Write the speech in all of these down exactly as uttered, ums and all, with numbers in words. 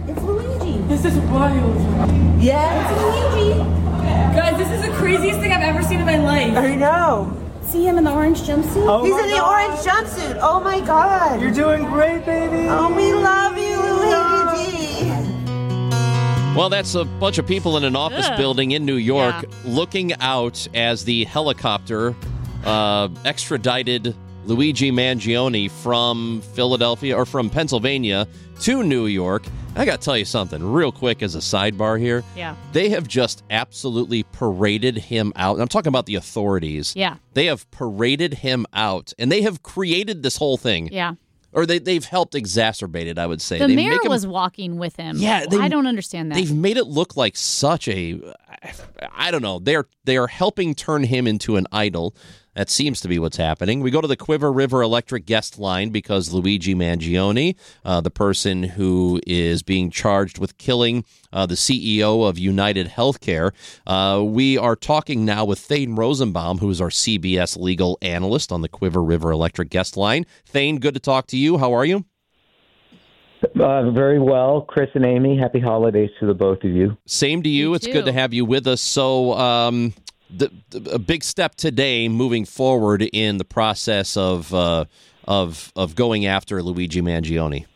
It's Luigi. This is wild. Yeah, it's Luigi. Guys, this is the craziest thing I've ever seen in my life. I know. See him in the orange jumpsuit? Oh He's in the God. orange jumpsuit. Oh my God. You're doing great, baby. Oh, we love you, Luigi. Well, that's a bunch of people in an office Ugh. building in New York Yeah. looking out as the helicopter uh, extradited Luigi Mangione from Philadelphia or from Pennsylvania to New York. I got to tell you something real quick as a sidebar here. Yeah. They have just absolutely paraded him out. I'm talking about the authorities. Yeah. They have paraded him out, and they have created this whole thing. Yeah. Or they, they've helped exacerbate it, I would say. The they mayor make him, was walking with him. Yeah, they- I don't understand that. They've made it look like such a, I don't know. They're they are helping turn him into an idol. That seems to be what's happening. We go to the Quiver River Electric guest line because Luigi Mangione, uh, the person who is being charged with killing uh, the C E O of United Healthcare, uh, we are talking now with Thane Rosenbaum, who is our C B S legal analyst on the Quiver River Electric guest line. Thane, good to talk to you. How are you? Uh, very well. Chris and Amy, happy holidays to the both of you. Same to you. You it's too. good to have you with us. So, um, the, the, a big step today, moving forward in the process of uh, of of going after Luigi Mangione.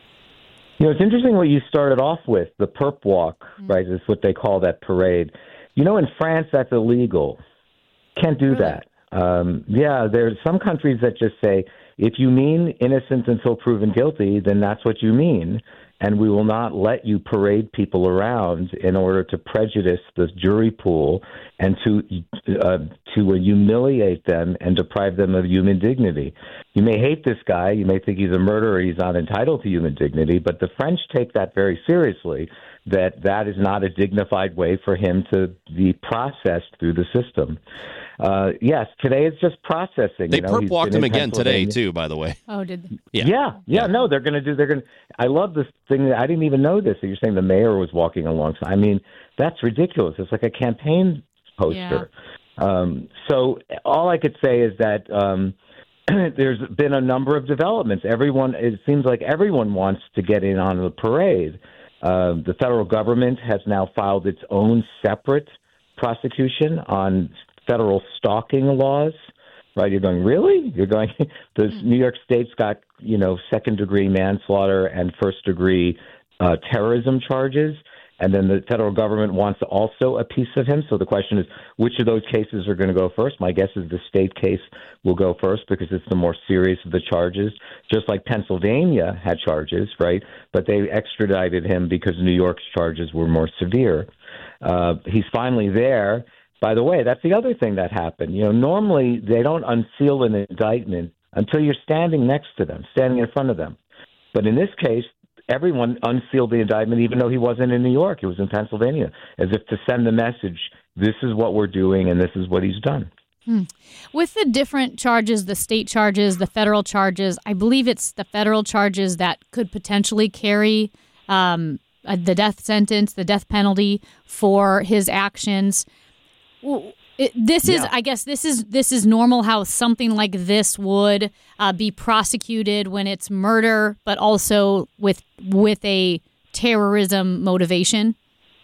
You know, it's interesting what you started off with, the perp walk, Mm-hmm. right, is what they call that parade. You know, in France, that's illegal. Can't do Really? that. Um, yeah, there's some countries that just say, if you mean innocent until proven guilty, then that's what you mean. And we will not let you parade people around in order to prejudice the jury pool and to uh, to humiliate them and deprive them of human dignity. You may hate this guy. You may think he's a murderer. He's not entitled to human dignity. But the French take that very seriously, that that is not a dignified way for him to be processed through the system. Uh, yes, today it's just processing. They you know, perp he's walked been him in again today, Pennsylvania. too, by the way. oh, did Yeah. Yeah, yeah, Yeah. no, they're going to do, they're going to, I love this thing that I didn't even know this. That you're saying the mayor was walking alongside. I mean, that's ridiculous. It's like a campaign poster. Um, so all I could say is that um, there's been a number of developments. Everyone, it seems like everyone wants to get in on the parade. Uh, the federal government has now filed its own separate prosecution on federal stalking laws. Right, you're going, really? You're going, the New York State's got, you know, second-degree manslaughter and first-degree uh, terrorism charges, and then the federal government wants also a piece of him. So the question is, which of those cases are going to go first? My guess is the state case will go first because it's the more serious of the charges, just like Pennsylvania had charges, right? But they extradited him because New York's charges were more severe. Uh, he's finally there. By the way, that's the other thing that happened. You know, normally they don't unseal an indictment until you're standing next to them, standing in front of them. But in this case, everyone unsealed the indictment, even though he wasn't in New York. He was in Pennsylvania, as if to send the message, this is what we're doing and this is what he's done. Hmm. With the different charges, the state charges, the federal charges, I believe it's the federal charges that could potentially carry um, uh, the death sentence, the death penalty for his actions. Well, it, this is, Yeah. I guess, this is this is normal how something like this would uh, be prosecuted when it's murder, but also with with a terrorism motivation.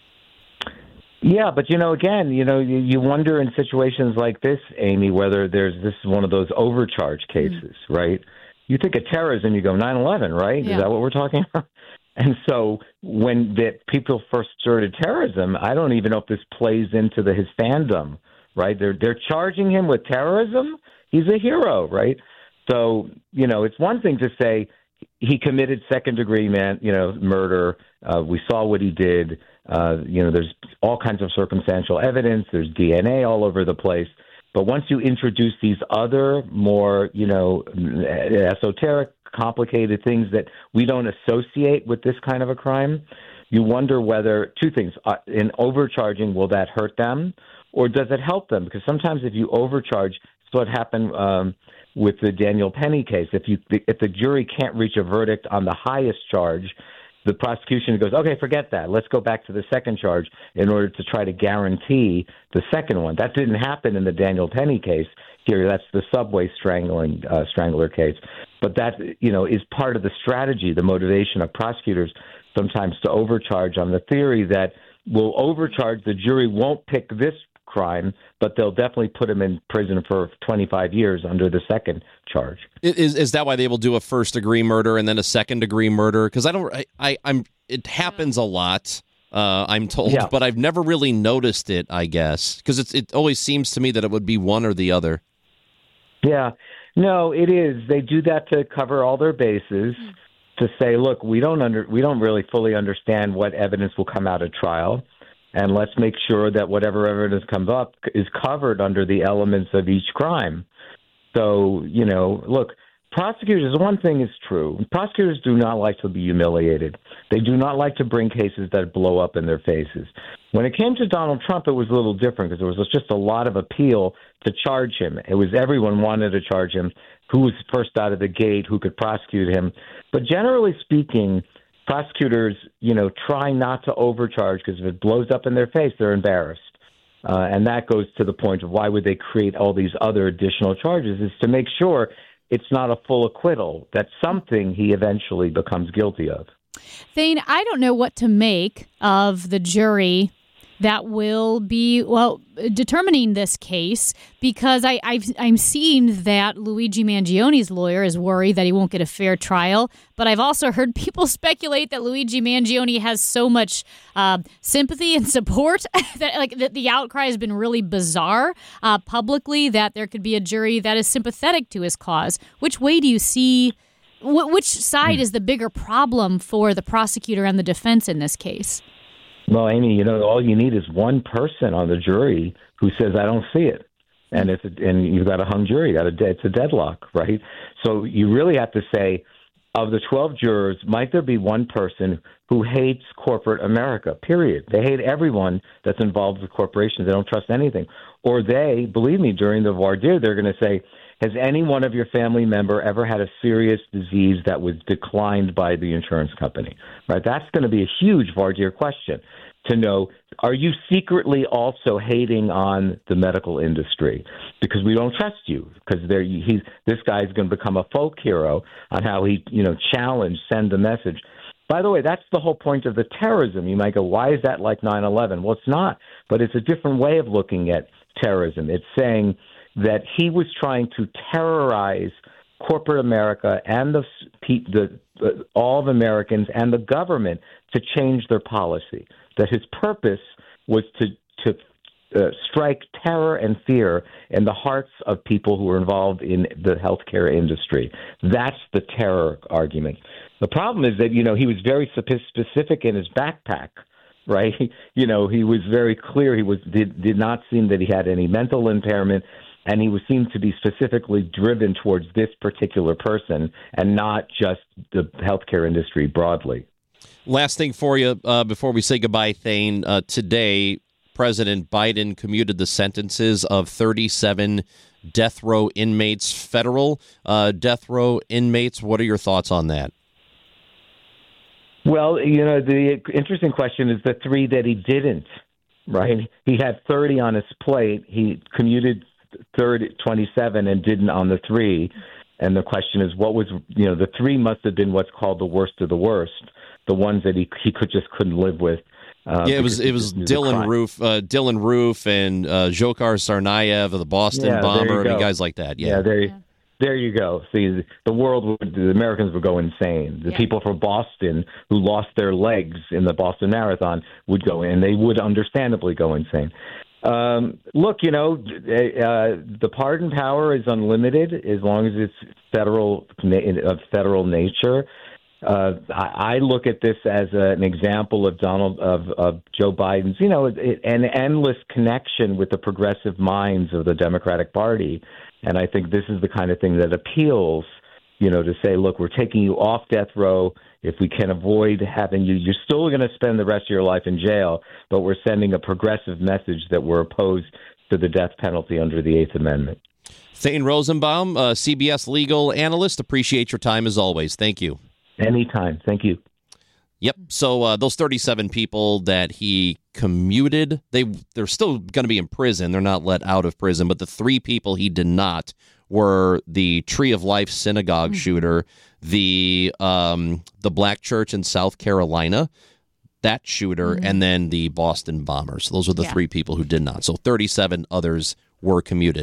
Yeah, but, you know, again, you know, you, you wonder in situations like this, Amy, whether there's this is one of those overcharge cases, mm. right? You think of terrorism, you go nine eleven, right? Yeah. Is that what we're talking about? And so when the people first started terrorism, I don't even know if this plays into the his fandom, right? They're they're charging him with terrorism. He's a hero, right? So, you know, it's one thing to say he committed second degree man, you know, murder. Uh, we saw what he did. Uh, you know, there's all kinds of circumstantial evidence. There's D N A all over the place. But once you introduce these other more, you know, esoteric, complicated things that we don't associate with this kind of a crime, you wonder whether two things uh, in overcharging, will that hurt them or does it help them? Because sometimes if you overcharge, it's what happened um, with the Daniel Penny case. If you if the jury can't reach a verdict on the highest charge, the prosecution goes, okay, forget that. Let's go back to the second charge in order to try to guarantee the second one. That didn't happen in the Daniel Penny case. Here, that's the subway strangling uh, strangler case. But that, you know, is part of the strategy, the motivation of prosecutors sometimes to overcharge on the theory that we'll overcharge, the jury won't pick this crime, but they'll definitely put him in prison for twenty-five years under the second charge. Is is that why they will do a first degree murder and then a second degree murder? Because I don't, I, I, I'm. It happens a lot. Uh, I'm told, Yeah. but I've never really noticed it. I guess because it's it always seems to me that it would be one or the other. Yeah, no, it is. They do that to cover all their bases. To say, look, we don't under, we don't really fully understand what evidence will come out at trial, and let's make sure that whatever evidence comes up is covered under the elements of each crime. So, you know, look, prosecutors, one thing is true. Prosecutors do not like to be humiliated. They do not like to bring cases that blow up in their faces. When it came to Donald Trump, it was a little different because there was just a lot of appeal to charge him. It was everyone wanted to charge him, who was first out of the gate, who could prosecute him. But generally speaking, prosecutors, you know, try not to overcharge because if it blows up in their face, they're embarrassed. Uh, and that goes to the point of why would they create all these other additional charges, is to make sure it's not a full acquittal, that something he eventually becomes guilty of. Thane, I don't know what to make of the jury that will be, well, determining this case, because I, I've, I'm seeing that Luigi Mangione's lawyer is worried that he won't get a fair trial. But I've also heard people speculate that Luigi Mangione has so much uh, sympathy and support that like that the outcry has been really bizarre uh, publicly, that there could be a jury that is sympathetic to his cause. Which way do you see, wh- which side is the bigger problem for the prosecutor and the defense in this case? Well, Amy, you know, all you need is one person on the jury who says, I don't see it. And it's a, and you've got a hung jury. You got a, it's a deadlock, right? So you really have to say, of the twelve jurors, might there be one person who hates corporate America, period? They hate everyone that's involved with corporations. They don't trust anything. Or they, believe me, during the voir dire, they're going to say, has any one of your family member ever had a serious disease that was declined by the insurance company? Right? That's going to be a huge voir dire question to know, are you secretly also hating on the medical industry? Because we don't trust you, because there he's this guy's going to become a folk hero on how he, you know, challenged, send the message. By the way, that's the whole point of the terrorism. You might go, why is that like nine eleven? Well, it's not, but it's a different way of looking at terrorism. It's saying that he was trying to terrorize corporate America and the, the, the all of Americans and the government to change their policy. That his purpose was to to uh, strike terror and fear in the hearts of people who are involved in the healthcare industry. That's the terror argument. The problem is that, you know, he was very specific in his backpack. Right, you know, he was very clear. He was did did not seem that he had any mental impairment. And he was seemed to be specifically driven towards this particular person and not just the healthcare industry broadly. Last thing for you uh, before we say goodbye, Thane. Uh, today, President Biden commuted the sentences of thirty-seven death row inmates, federal uh, death row inmates. What are your thoughts on that? Well, you know, the interesting question is the three that he didn't, right? He had thirty on his plate. He commuted thirty, twenty-seven and didn't on the three. And the question is, what was, you know, the three must have been what's called the worst of the worst, the ones that he he could just couldn't live with. Uh, yeah, it was it was Dylan Roof, uh, Dylan Roof, and uh, Dzhokhar Tsarnaev, the Boston yeah, bomber, I mean, guys like that. Yeah, yeah there, yeah. there you go. See, the world, would, the Americans would go insane. The yeah. people from Boston who lost their legs in the Boston Marathon would go in. They would understandably go insane. Um, look, you know, uh, the pardon power is unlimited as long as it's federal of federal nature. Uh, I, I look at this as a, an example of Donald of, of Joe Biden's, you know, it, an endless connection with the progressive minds of the Democratic Party, and I think this is the kind of thing that appeals, you know, to say, look, we're taking you off death row. If we can avoid having you, you're still going to spend the rest of your life in jail, but we're sending a progressive message that we're opposed to the death penalty under the Eighth Amendment. Thane Rosenbaum, uh, C B S legal analyst, appreciate your time as always. Thank you. Anytime. Thank you. Yep. So uh, those thirty-seven people that he commuted, they, they're still going to be in prison. They're not let out of prison. But the three people he did not were the Tree of Life synagogue mm-hmm. shooter, the um, the Black Church in South Carolina, that shooter, mm-hmm. and then the Boston bombers. Those are the yeah. three people who did not. So thirty-seven others were commuted.